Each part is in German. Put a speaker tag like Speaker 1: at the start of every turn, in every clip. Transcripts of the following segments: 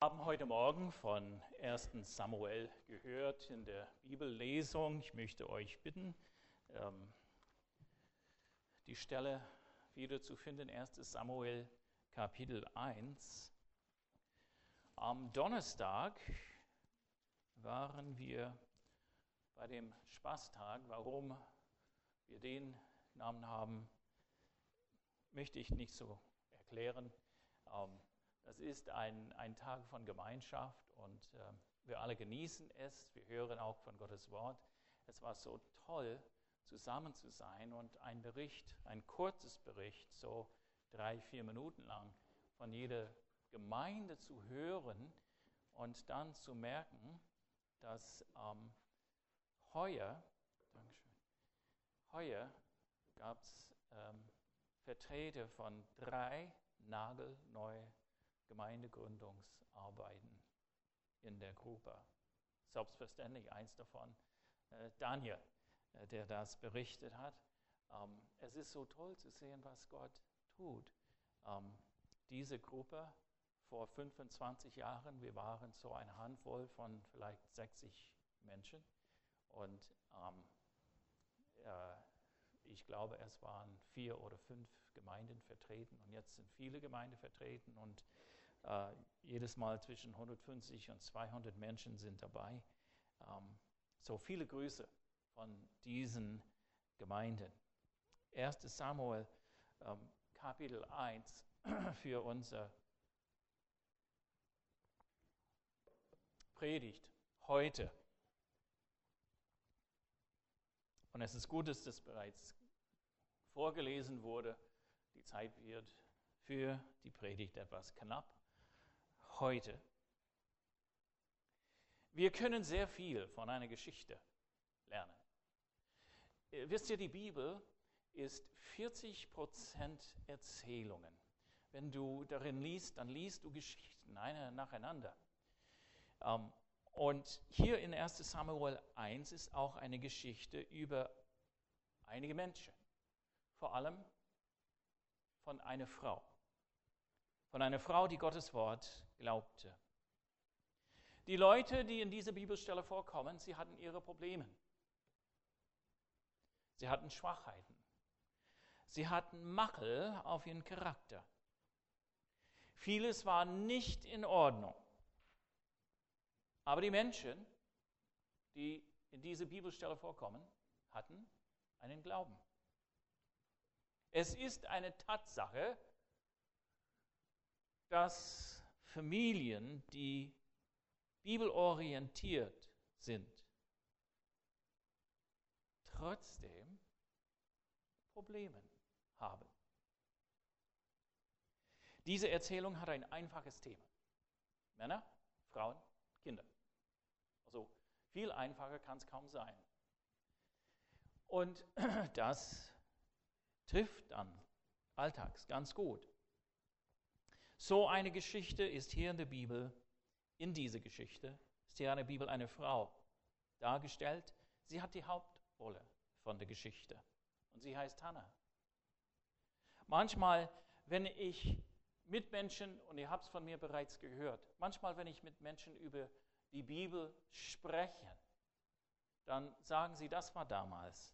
Speaker 1: haben heute Morgen von 1. Samuel gehört in der Bibellesung. Ich möchte euch bitten, die Stelle wiederzufinden, 1. Samuel Kapitel 1. Am Donnerstag waren wir bei dem Spaßtag. Warum wir den Namen haben, möchte ich nicht so erklären. Das ist ein Tag von Gemeinschaft und wir alle genießen es. Wir hören auch von Gottes Wort. Es war so toll, zusammen zu sein und ein kurzes Bericht, so 3-4 Minuten lang, von jeder Gemeinde zu hören und dann zu merken, dass heuer gab es Vertreter von 3 nagelneue Gemeindegründungsarbeiten in der Gruppe. Selbstverständlich eins davon, Daniel, der das berichtet hat. Es ist so toll zu sehen, was Gott tut. Diese Gruppe vor 25 Jahren, wir waren so eine Handvoll von vielleicht 60 Menschen und ich glaube, es waren 4 oder 5 Gemeinden vertreten und jetzt sind viele Gemeinden vertreten und jedes Mal zwischen 150 und 200 Menschen sind dabei. So viele Grüße von diesen Gemeinden. 1. Samuel Kapitel 1 für unsere Predigt heute. Und es ist gut, dass das bereits vorgelesen wurde. Die Zeit wird für die Predigt etwas knapp. Heute. Wir können sehr viel von einer Geschichte lernen. Wisst ihr, die Bibel ist 40% Erzählungen. Wenn du darin liest, dann liest du Geschichten, eine nacheinander. Und hier in 1. Samuel 1 ist auch eine Geschichte über einige Menschen. Vor allem von einer Frau. Von einer Frau, die Gottes Wort glaubte. Die Leute, die in dieser Bibelstelle vorkommen, sie hatten ihre Probleme. Sie hatten Schwachheiten. Sie hatten Makel auf ihren Charakter. Vieles war nicht in Ordnung. Aber die Menschen, die in dieser Bibelstelle vorkommen, hatten einen Glauben. Es ist eine Tatsache, dass Familien, die bibelorientiert sind, trotzdem Probleme haben. Diese Erzählung hat ein einfaches Thema. Männer, Frauen, Kinder. Also viel einfacher kann es kaum sein. Und das trifft dann alltags ganz gut. So eine Geschichte ist hier in der Bibel, in dieser Geschichte, ist hier in der Bibel eine Frau dargestellt. Sie hat die Hauptrolle von der Geschichte und sie heißt Hannah. Manchmal, wenn ich mit Menschen, und ihr habt es von mir bereits gehört, manchmal, wenn ich mit Menschen über die Bibel spreche, dann sagen sie, das war damals.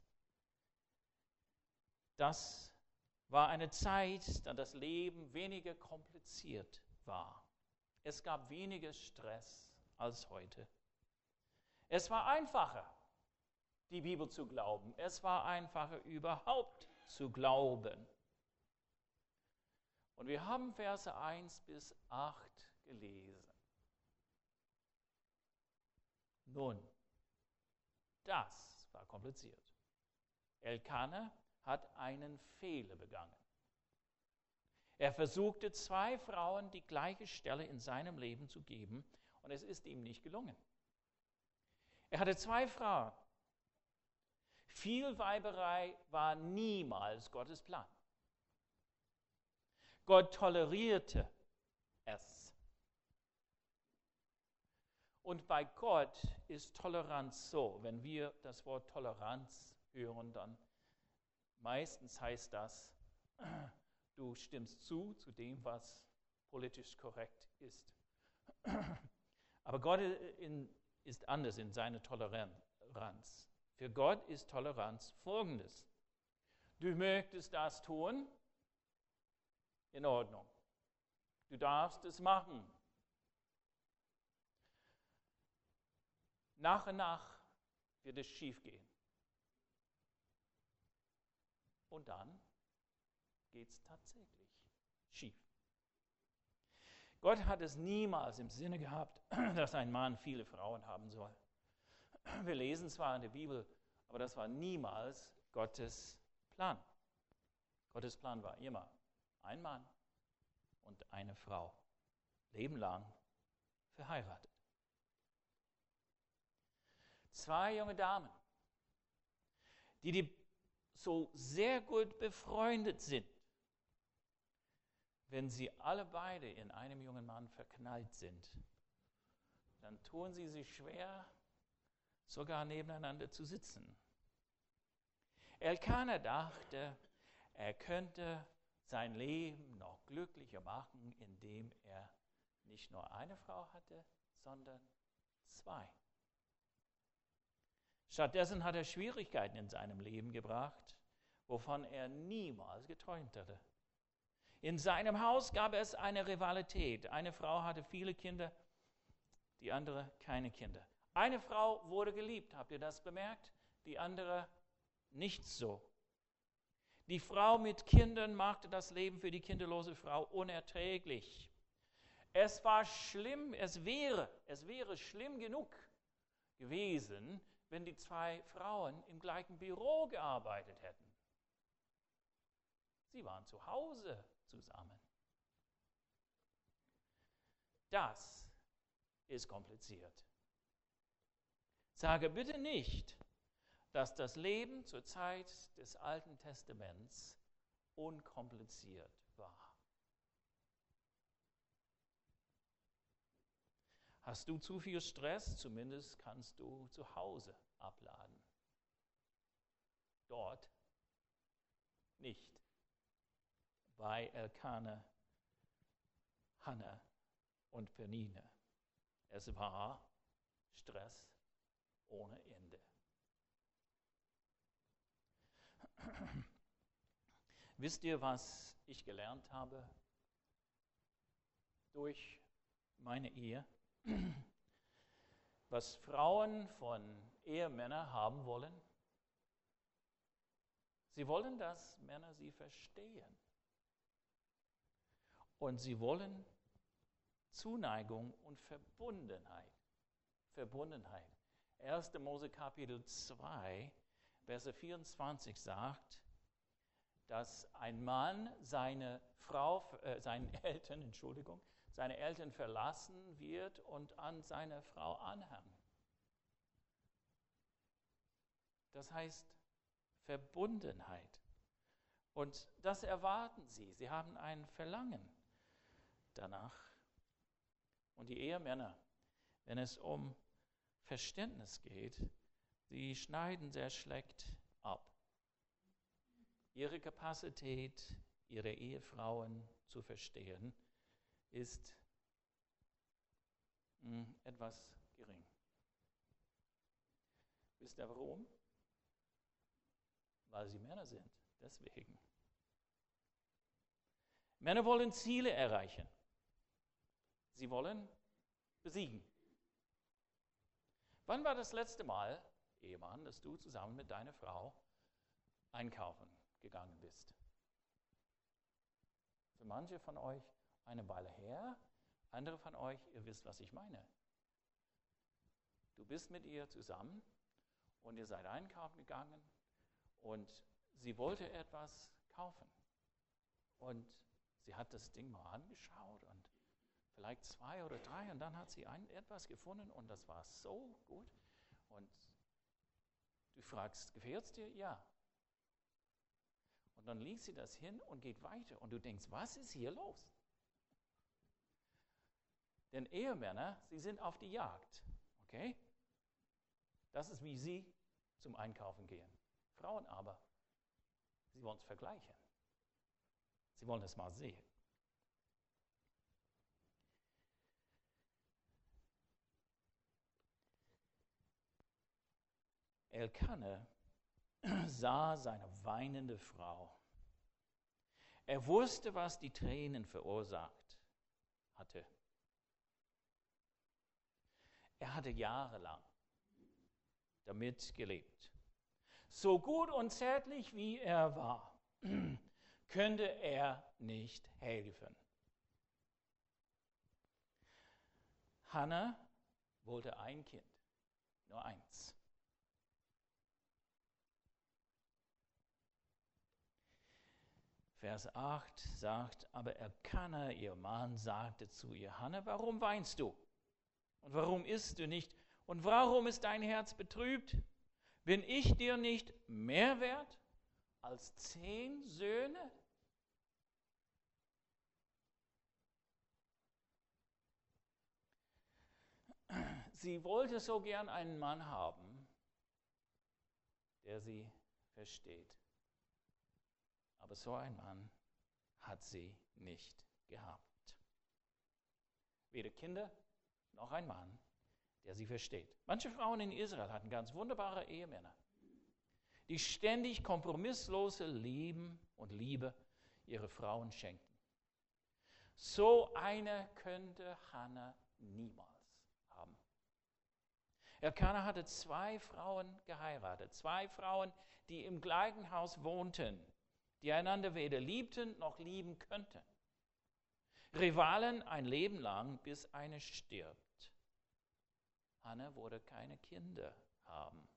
Speaker 1: Das war eine Zeit, da das Leben weniger kompliziert war. Es gab weniger Stress als heute. Es war einfacher, die Bibel zu glauben. Es war einfacher, überhaupt zu glauben. Und wir haben Verse 1 bis 8 gelesen. Nun, das war kompliziert. Elkanah hat einen Fehler begangen. Er versuchte 2 Frauen die gleiche Stelle in seinem Leben zu geben und es ist ihm nicht gelungen. Er hatte 2 Frauen. Viel Weiberei war niemals Gottes Plan. Gott tolerierte es. Und bei Gott ist Toleranz so, wenn wir das Wort Toleranz hören, dann meistens heißt das, du stimmst zu dem, was politisch korrekt ist. Aber Gott ist anders in seiner Toleranz. Für Gott ist Toleranz Folgendes. Du möchtest das tun? In Ordnung. Du darfst es machen. Nach und nach wird es schief gehen. Und dann geht es tatsächlich schief. Gott hat es niemals im Sinne gehabt, dass ein Mann viele Frauen haben soll. Wir lesen zwar in der Bibel, aber das war niemals Gottes Plan. Gottes Plan war immer ein Mann und eine Frau, lebenlang verheiratet. 2 junge Damen, die so sehr gut befreundet sind, wenn sie alle beide in einem jungen Mann verknallt sind, dann tun sie sich schwer, sogar nebeneinander zu sitzen. Elkanah dachte, er könnte sein Leben noch glücklicher machen, indem er nicht nur eine Frau hatte, sondern 2. Stattdessen hat er Schwierigkeiten in seinem Leben gebracht, wovon er niemals geträumt hatte. In seinem Haus gab es eine Rivalität. Eine Frau hatte viele Kinder, die andere keine Kinder. Eine Frau wurde geliebt, habt ihr das bemerkt? Die andere nicht so. Die Frau mit Kindern machte das Leben für die kinderlose Frau unerträglich. Es war schlimm, es wäre schlimm genug gewesen, wenn die 2 Frauen im gleichen Büro gearbeitet hätten. Sie waren zu Hause zusammen. Das ist kompliziert. Sage bitte nicht, dass das Leben zur Zeit des Alten Testaments unkompliziert war. Hast du zu viel Stress? Zumindest kannst du zu Hause abladen. Dort nicht. Bei Elkanah, Hannah und Peninnah. Es war Stress ohne Ende. Wisst ihr, was ich gelernt habe durch meine Ehe? Was Frauen von Ehemännern haben wollen? Sie wollen, dass Männer sie verstehen. Und sie wollen Zuneigung und Verbundenheit. 1. Mose Kapitel 2, Verse 24 sagt, dass ein Mann seine Eltern verlassen wird und an seine Frau anhängen. Das heißt Verbundenheit. Und das erwarten sie. Sie haben ein Verlangen danach. Und die Ehemänner, wenn es um Verständnis geht, sie schneiden sehr schlecht ab. Ihre Kapazität, ihre Ehefrauen zu verstehen, ist etwas gering. Wisst ihr warum? Weil sie Männer sind. Deswegen. Männer wollen Ziele erreichen. Sie wollen besiegen. Wann war das letzte Mal, Ehemann, dass du zusammen mit deiner Frau einkaufen gegangen bist? Für manche von euch eine Weile her, andere von euch, ihr wisst, was ich meine. Du bist mit ihr zusammen und ihr seid einkaufen gegangen und sie wollte etwas kaufen. Und sie hat das Ding mal angeschaut und vielleicht 2 oder 3 und dann hat sie etwas gefunden und das war so gut. Und du fragst, gefällt es dir? Ja. Und dann legt sie das hin und geht weiter und du denkst, was ist hier los? Denn Ehemänner, sie sind auf die Jagd, okay? Das ist, wie sie zum Einkaufen gehen. Frauen aber, sie wollen es vergleichen. Sie wollen es mal sehen. Elkana sah seine weinende Frau. Er wusste, was die Tränen verursacht hatte. Er hatte jahrelang damit gelebt. So gut und zärtlich wie er war, könnte er nicht helfen. Hannah wollte ein Kind, nur eins. Vers 8 sagt, aber Elkana, ihr Mann, sagte zu ihr, Hannah, warum weinst du? Und warum isst du nicht? Und warum ist dein Herz betrübt? Bin ich dir nicht mehr wert als 10 Söhne? Sie wollte so gern einen Mann haben, der sie versteht. Aber so ein Mann hat sie nicht gehabt. Weder Kinder noch ein Mann, der sie versteht. Manche Frauen in Israel hatten ganz wunderbare Ehemänner, die ständig kompromisslose Leben und Liebe ihre Frauen schenkten. So eine könnte Hannah niemals haben. Elkana hatte 2 Frauen geheiratet, 2 Frauen, die im gleichen Haus wohnten, die einander weder liebten noch lieben könnten. Rivalen ein Leben lang, bis eine stirbt. Hannah wurde keine Kinder haben.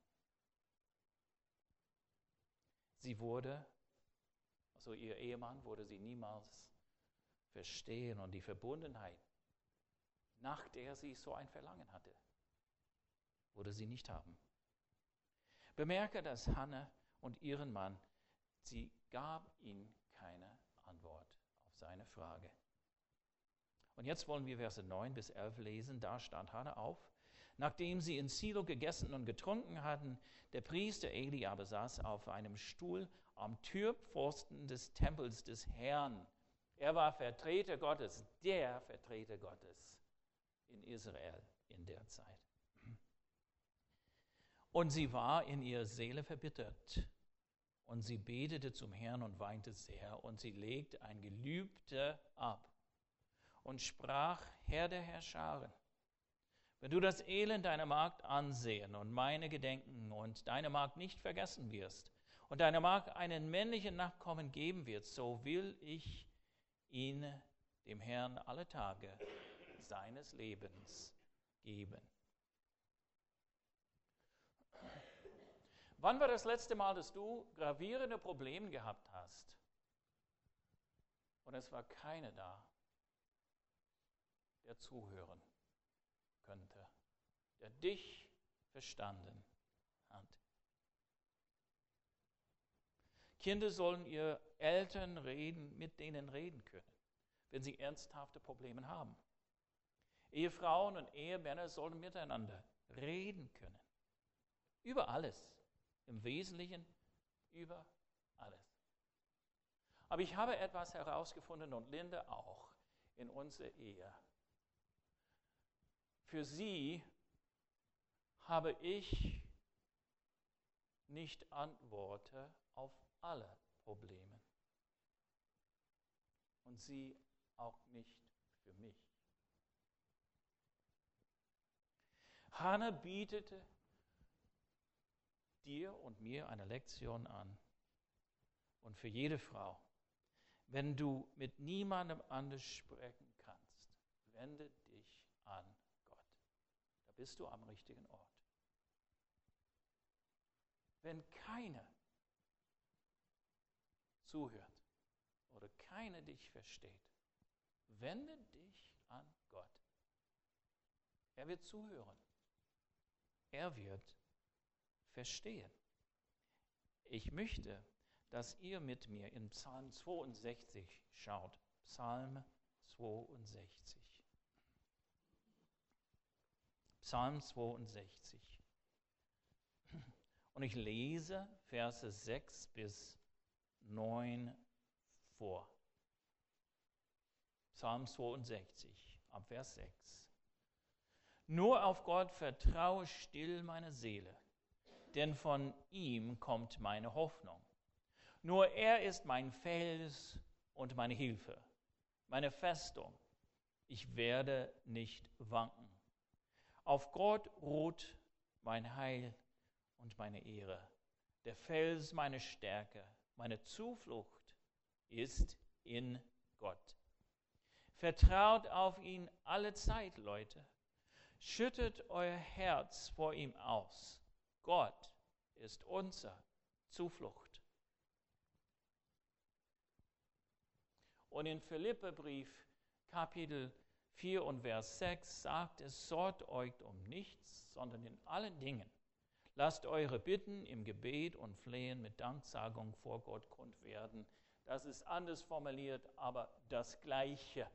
Speaker 1: Ihr Ehemann wurde sie niemals verstehen und die Verbundenheit, nach der sie so ein Verlangen hatte, wurde sie nicht haben. Bemerke, dass Hannah und ihren Mann, sie gab ihm keine Antwort auf seine Frage. Und jetzt wollen wir Verse 9 bis 11 lesen. Da stand Hannah auf, nachdem sie in Silo gegessen und getrunken hatten. Der Priester Eli aber saß auf einem Stuhl am Türpfosten des Tempels des Herrn. Er war Vertreter Gottes, der Vertreter Gottes in Israel in der Zeit. Und sie war in ihrer Seele verbittert. Und sie betete zum Herrn und weinte sehr. Und sie legte ein Gelübde ab und sprach, Herr der Herrscharen, wenn du das Elend deiner Magd ansehen und meine gedenken und deine Magd nicht vergessen wirst und deine Magd einen männlichen Nachkommen geben wird, so will ich ihn dem Herrn alle Tage seines Lebens geben. Wann war das letzte Mal, dass du gravierende Probleme gehabt hast und es war keiner da, der zuhören könnte, der dich verstanden hat? Kinder sollen ihr Eltern mit denen reden können, wenn sie ernsthafte Probleme haben. Ehefrauen und Ehemänner sollen miteinander reden können. Über alles. Im Wesentlichen über alles. Aber ich habe etwas herausgefunden und Linda auch in unserer Ehe. Für sie habe ich nicht Antworten auf alle Probleme. Und sie auch nicht für mich. Hannah bietete dir und mir eine Lektion an. Und für jede Frau, wenn du mit niemandem anders sprechen kannst, wende dich an Gott. Da bist du am richtigen Ort. Wenn keiner zuhört oder keiner dich versteht, wende dich an Gott. Er wird zuhören. Er wird verstehen. Ich möchte, dass ihr mit mir in Psalm 62 schaut. Psalm 62. Psalm 62. Und ich lese Verse 6 bis 9 vor. Psalm 62, ab Vers 6. Nur auf Gott vertraue still meine Seele. denn von ihm kommt meine Hoffnung. Nur er ist mein Fels und meine Hilfe, meine Festung. Ich werde nicht wanken. Auf Gott ruht mein Heil und meine Ehre. Der Fels meine Stärke, meine Zuflucht ist in Gott. Vertraut auf ihn alle Zeit, Leute. Schüttet euer Herz vor ihm aus. Gott ist unsere Zuflucht. Und in Philipperbrief Kapitel 4 und Vers 6 sagt es, sorgt euch um nichts, sondern in allen Dingen. Lasst eure Bitten im Gebet und Flehen mit Danksagung vor Gott kund werden. Das ist anders formuliert, aber das Gleiche.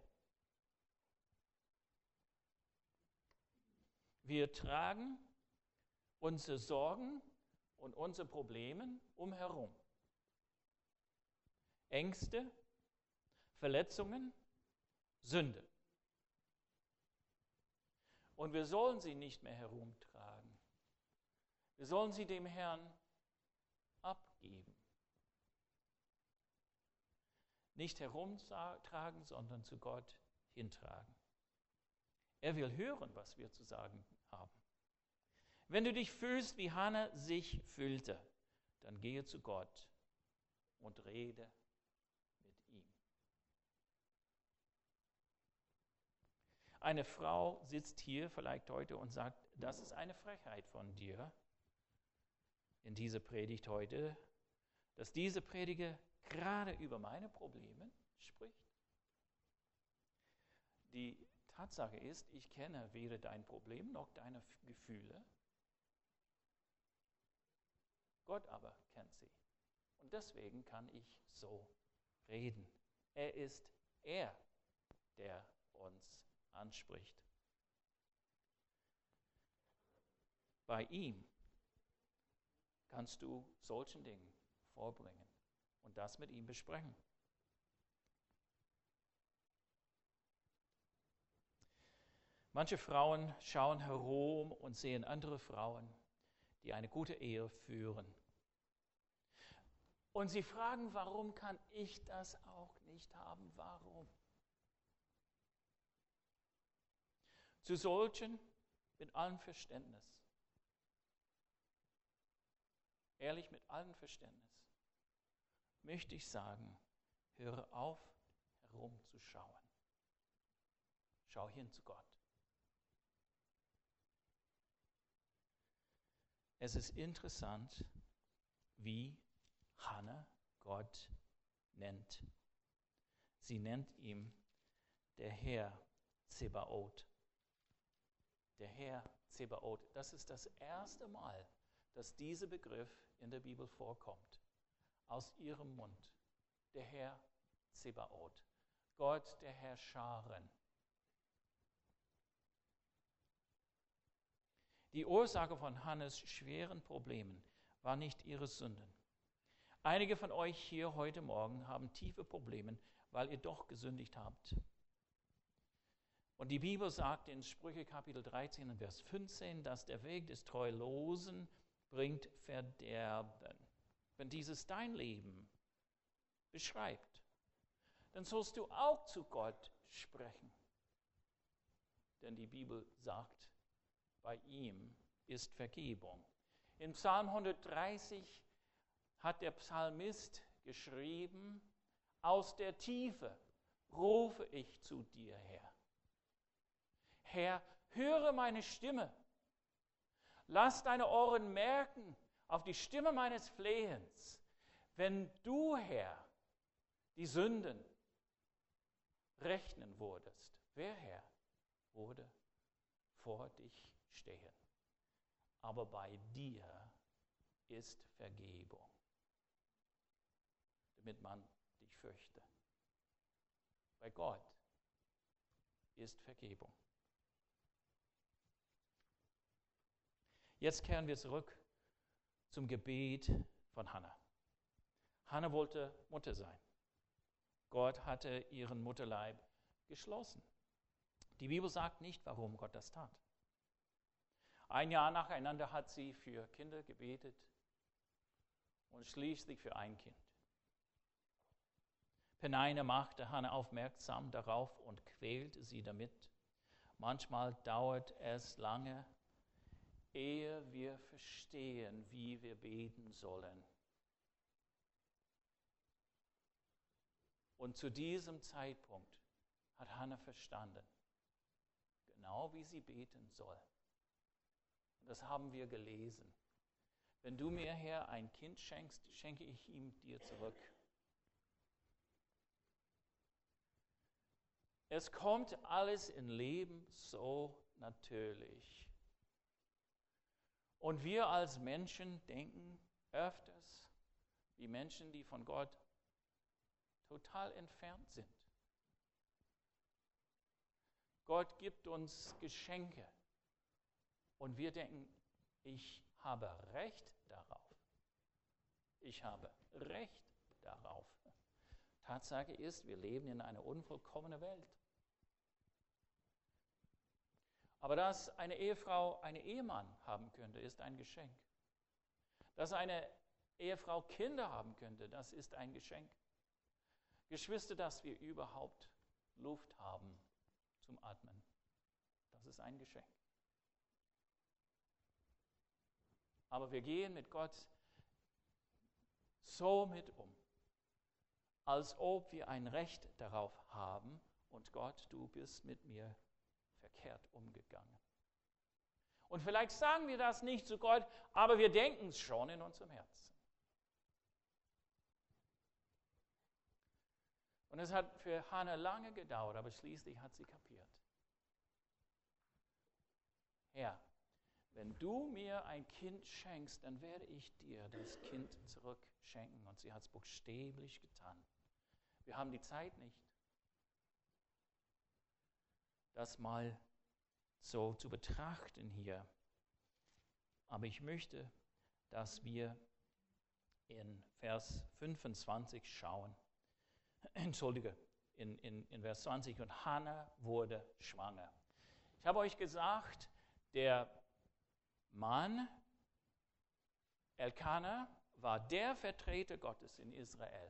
Speaker 1: Wir tragen unsere Sorgen und unsere Probleme umherum. Ängste, Verletzungen, Sünde. Und wir sollen sie nicht mehr herumtragen. Wir sollen sie dem Herrn abgeben. Nicht herumtragen, sondern zu Gott hintragen. Er will hören, was wir zu sagen haben. Wenn du dich fühlst, wie Hannah sich fühlte, dann gehe zu Gott und rede mit ihm. Eine Frau sitzt hier vielleicht heute und sagt, das ist eine Frechheit von dir in dieser Predigt heute, dass diese Prediger gerade über meine Probleme spricht. Die Tatsache ist, ich kenne weder dein Problem noch deine Gefühle. Gott aber kennt sie. Und deswegen kann ich so reden. Er ist er, der uns anspricht. Bei ihm kannst du solchen Dingen vorbringen und das mit ihm besprechen. Manche Frauen schauen herum und sehen andere Frauen, die eine gute Ehe führen. Und sie fragen, warum kann ich das auch nicht haben? Warum? Zu solchen mit allem Verständnis, ehrlich mit allem Verständnis, möchte ich sagen, höre auf, herumzuschauen. Schau hin zu Gott. Es ist interessant, wie Hannah Gott nennt. Sie nennt ihn der Herr Zebaoth. Der Herr Zebaoth. Das ist das erste Mal, dass dieser Begriff in der Bibel vorkommt. Aus ihrem Mund. Der Herr Zebaoth. Gott, der Herr Scharen. Die Ursache von Hannes schweren Problemen war nicht ihre Sünden. Einige von euch hier heute Morgen haben tiefe Probleme, weil ihr doch gesündigt habt. Und die Bibel sagt in Sprüche Kapitel 13 und Vers 15, dass der Weg des Treulosen bringt Verderben. Wenn dieses dein Leben beschreibt, dann sollst du auch zu Gott sprechen. Denn die Bibel sagt, bei ihm ist Vergebung. In Psalm 130 hat der Psalmist geschrieben, aus der Tiefe rufe ich zu dir, Herr. Herr, höre meine Stimme. Lass deine Ohren merken auf die Stimme meines Flehens. Wenn du, Herr, die Sünden rechnen würdest, wer, Herr, würde vor dich stehen? Aber bei dir ist Vergebung, damit man dich fürchte. Bei Gott ist Vergebung. Jetzt kehren wir zurück zum Gebet von Hannah. Hannah wollte Mutter sein. Gott hatte ihren Mutterleib geschlossen. Die Bibel sagt nicht, warum Gott das tat. Ein Jahr nacheinander hat sie für Kinder gebetet und schließlich für ein Kind. Peninnah machte Hannah aufmerksam darauf und quälte sie damit. Manchmal dauert es lange, ehe wir verstehen, wie wir beten sollen. Und zu diesem Zeitpunkt hat Hannah verstanden, genau wie sie beten soll. Und das haben wir gelesen. Wenn du mir, Herr, ein Kind schenkst, schenke ich ihm dir zurück. Es kommt alles im Leben so natürlich. Und wir als Menschen denken öfters wie Menschen, die von Gott total entfernt sind. Gott gibt uns Geschenke und wir denken, ich habe Recht darauf. Ich habe Recht darauf. Tatsache ist, wir leben in einer unvollkommenen Welt. Aber dass eine Ehefrau einen Ehemann haben könnte, ist ein Geschenk. Dass eine Ehefrau Kinder haben könnte, das ist ein Geschenk. Geschwister, dass wir überhaupt Luft haben zum Atmen, das ist ein Geschenk. Aber wir gehen mit Gott so mit um, als ob wir ein Recht darauf haben und Gott, du bist mit mir verkehrt umgegangen. Und vielleicht sagen wir das nicht zu Gott, aber wir denken es schon in unserem Herzen. Und es hat für Hannah lange gedauert, aber schließlich hat sie kapiert. Herr, wenn du mir ein Kind schenkst, dann werde ich dir das Kind zurückschenken. Und sie hat es buchstäblich getan. Wir haben die Zeit nicht, das mal so zu betrachten hier. Aber ich möchte, dass wir in Vers 25 schauen. Entschuldige, in Vers 20. Und Hannah wurde schwanger. Ich habe euch gesagt, der Mann, Elkanah, war der Vertreter Gottes in Israel.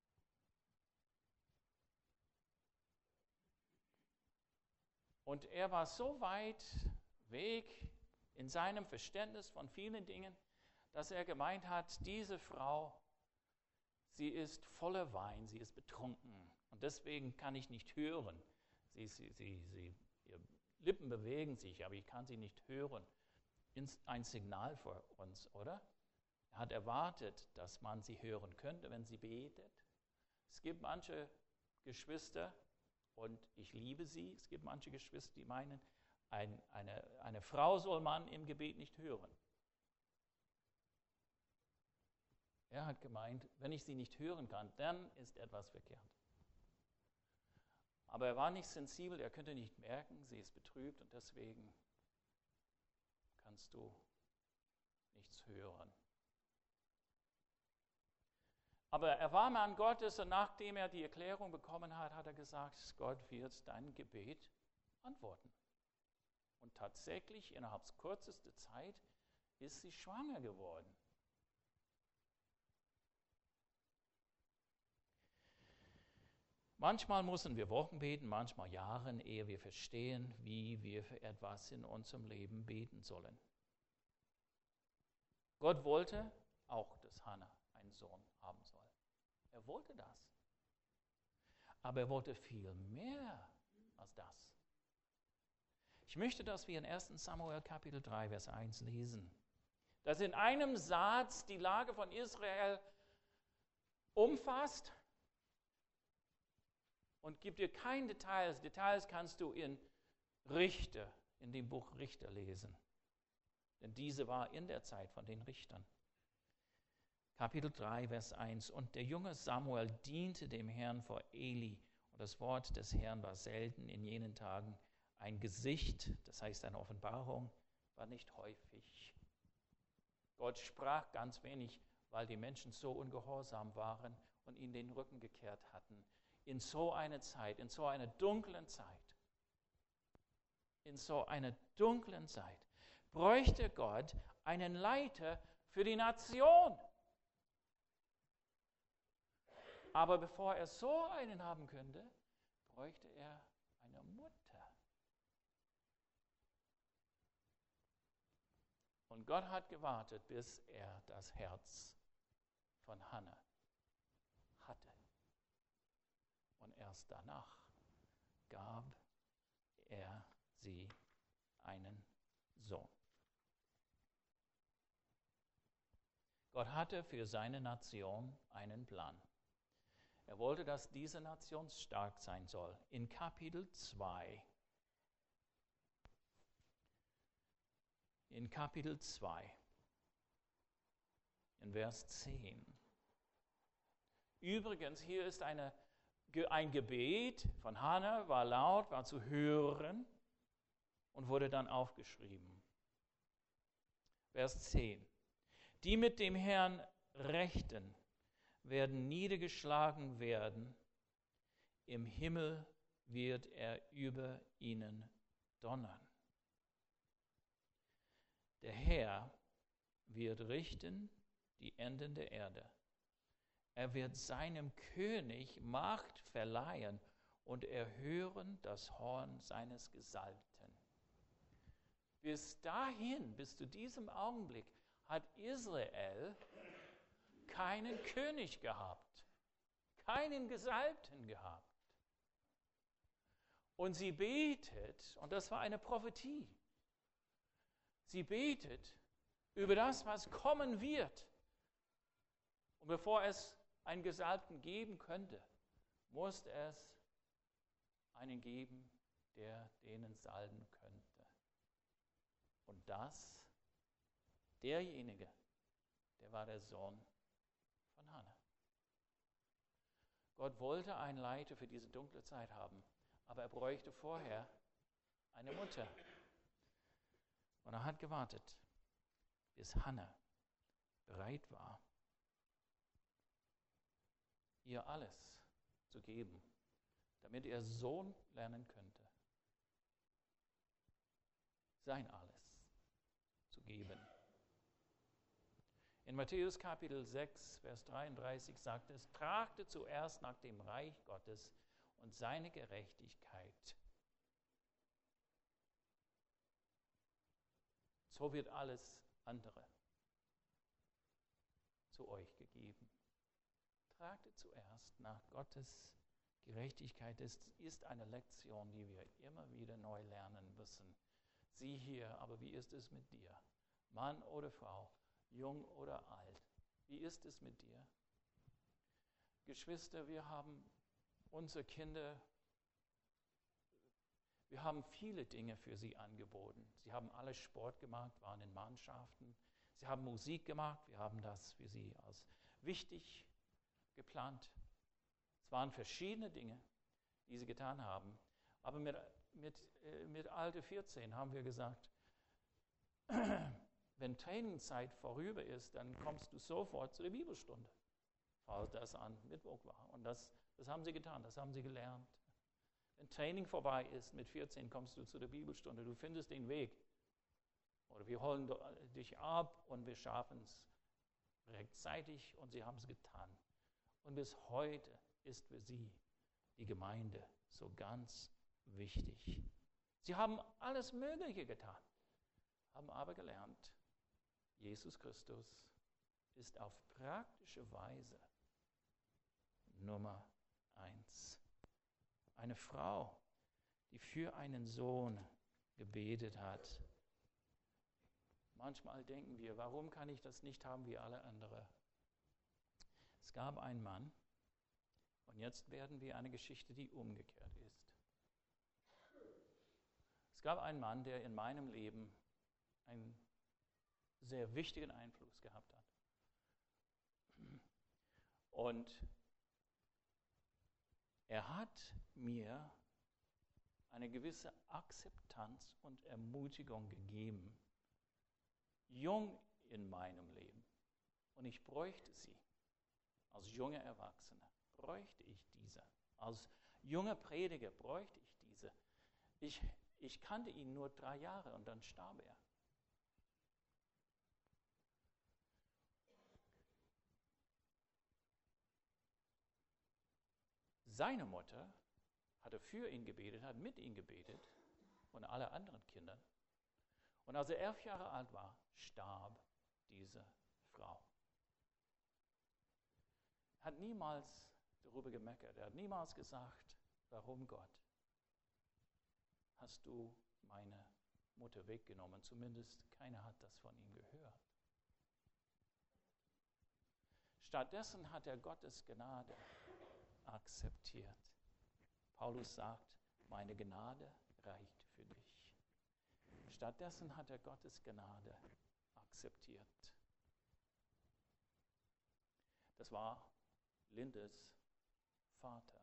Speaker 1: Und er war so weit weg in seinem Verständnis von vielen Dingen, dass er gemeint hat, diese Frau, sie ist voller Wein, sie ist betrunken. Und deswegen kann ich nicht hören. Ihre Lippen bewegen sich, aber ich kann sie nicht hören. Ein Signal für uns, oder? Er hat erwartet, dass man sie hören könnte, wenn sie betet. Es gibt manche Geschwister, und ich liebe sie, es gibt manche Geschwister, die meinen, eine Frau soll man im Gebet nicht hören. Er hat gemeint, wenn ich sie nicht hören kann, dann ist etwas verkehrt. Aber er war nicht sensibel, er könnte nicht merken, sie ist betrübt und deswegen kannst du nichts hören. Aber er war Mann Gottes und nachdem er die Erklärung bekommen hat, hat er gesagt, Gott wird dein Gebet antworten. Und tatsächlich, innerhalb kürzester Zeit, ist sie schwanger geworden. Manchmal müssen wir Wochen beten, manchmal Jahre, ehe wir verstehen, wie wir für etwas in unserem Leben beten sollen. Gott wollte auch, dass Hannah einen Sohn haben soll. Er wollte das. Aber er wollte viel mehr als das. Ich möchte, dass wir in 1. Samuel Kapitel 3, Vers 1 lesen. Dass in einem Satz die Lage von Israel umfasst und gibt dir keine Details. Details kannst du in dem Buch Richter lesen. Denn diese war in der Zeit von den Richtern. Kapitel 3, Vers 1. Und der junge Samuel diente dem Herrn vor Eli. Und das Wort des Herrn war selten in jenen Tagen. Ein Gesicht, das heißt eine Offenbarung, war nicht häufig. Gott sprach ganz wenig, weil die Menschen so ungehorsam waren und ihm den Rücken gekehrt hatten. In so einer Zeit, in so einer dunklen Zeit, bräuchte Gott einen Leiter für die Nation. Aber bevor er so einen haben könnte, bräuchte er eine Mutter. Und Gott hat gewartet, bis er das Herz von Hannah hatte. Und erst danach gab er sie einen Sohn. Gott hatte für seine Nation einen Plan. Er wollte, dass diese Nation stark sein soll. In Kapitel 2, in Vers 10. Übrigens, hier ist ein Gebet von Hannah, war laut, war zu hören und wurde dann aufgeschrieben. Vers 10. Die mit dem Herrn rechten, werden niedergeschlagen werden. Im Himmel wird er über ihnen donnern. Der Herr wird richten die Enden der Erde. Er wird seinem König Macht verleihen und erhören das Horn seines Gesalbten. Bis dahin, bis zu diesem Augenblick, hat Israel keinen König gehabt, keinen Gesalbten gehabt. Und sie betet, und das war eine Prophetie, sie betet über das, was kommen wird. Und bevor es einen Gesalbten geben könnte, musste es einen geben, der denen salben könnte. Und derjenige, der war der Sohn von Hannah. Gott wollte einen Leiter für diese dunkle Zeit haben, aber er bräuchte vorher eine Mutter. Und er hat gewartet, bis Hannah bereit war, ihr alles zu geben, damit ihr Sohn lernen könnte, sein alles zu geben. In Matthäus Kapitel 6, Vers 33 sagt es, trachtet zuerst nach dem Reich Gottes und seine Gerechtigkeit. So wird alles andere zu euch gegeben. Trachtet zuerst nach Gottes Gerechtigkeit. Das ist eine Lektion, die wir immer wieder neu lernen müssen. Sieh hier, aber wie ist es mit dir? Mann oder Frau, jung oder alt, wie ist es mit dir? Geschwister, wir haben unsere Kinder, wir haben viele Dinge für sie angeboten. Sie haben alle Sport gemacht, waren in Mannschaften. Sie haben Musik gemacht, wir haben das für sie als wichtig geplant. Es waren verschiedene Dinge, die sie getan haben. Aber mit Alter 14 haben wir gesagt, wenn Trainingzeit vorüber ist, dann kommst du sofort zu der Bibelstunde, falls das an Mittwoch war. Und das haben sie getan, das haben sie gelernt. Wenn Training vorbei ist, mit 14 kommst du zu der Bibelstunde, du findest den Weg. Oder wir holen dich ab und wir schaffen es rechtzeitig und sie haben es getan. Und bis heute ist für sie die Gemeinde so ganz wichtig. Sie haben alles Mögliche getan, haben aber gelernt, Jesus Christus ist auf praktische Weise Nummer 1. Eine Frau, die für einen Sohn gebetet hat. Manchmal denken wir, warum kann ich das nicht haben wie alle anderen? Es gab einen Mann, und jetzt werden wir eine Geschichte, die umgekehrt ist. Es gab einen Mann, der in meinem Leben einen sehr wichtigen Einfluss gehabt hat. Und er hat mir eine gewisse Akzeptanz und Ermutigung gegeben, jung in meinem Leben. Und ich bräuchte sie. Als junger Erwachsener bräuchte ich diese. Als junger Prediger bräuchte ich diese. Ich kannte ihn nur 3 Jahre und dann starb er. Seine Mutter hatte für ihn gebetet, hat mit ihm gebetet und alle anderen Kinder. Und als er 11 Jahre alt war, starb diese Frau. Er hat niemals darüber gemeckert. Er hat niemals gesagt, warum Gott hast du meine Mutter weggenommen. Zumindest keiner hat das von ihm gehört. Stattdessen hat er Gottes Gnade akzeptiert. Paulus sagt, meine Gnade reicht für dich. Stattdessen hat er Gottes Gnade akzeptiert. Das war Lindes Vater.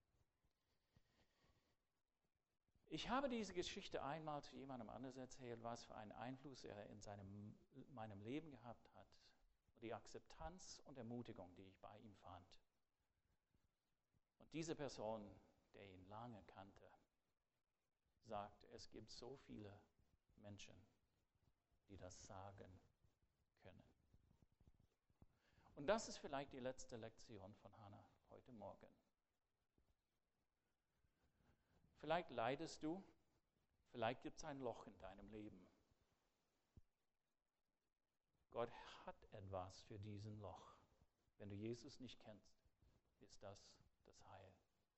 Speaker 1: Ich habe diese Geschichte einmal zu jemandem anders erzählt, was für einen Einfluss er in meinem Leben gehabt hat. Die Akzeptanz und Ermutigung, die ich bei ihm fand. Und diese Person, der ihn lange kannte, sagt, es gibt so viele Menschen, die das sagen können. Und das ist vielleicht die letzte Lektion von Hannah heute Morgen. Vielleicht leidest du, vielleicht gibt es ein Loch in deinem Leben. Gott hat etwas für diesen Loch. Wenn du Jesus nicht kennst, ist das das Heil.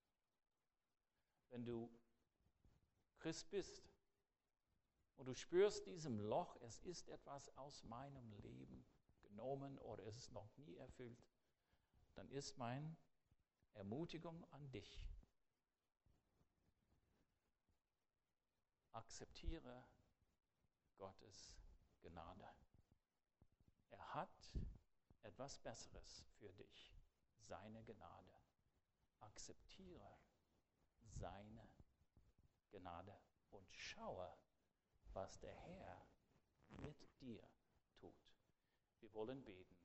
Speaker 1: Wenn du Christ bist und du spürst diesem Loch, es ist etwas aus meinem Leben genommen oder es ist noch nie erfüllt, dann ist meine Ermutigung an dich. Akzeptiere Gottes Gnade. Er hat etwas Besseres für dich, seine Gnade. Akzeptiere seine Gnade und schaue, was der Herr mit dir tut. Wir wollen beten.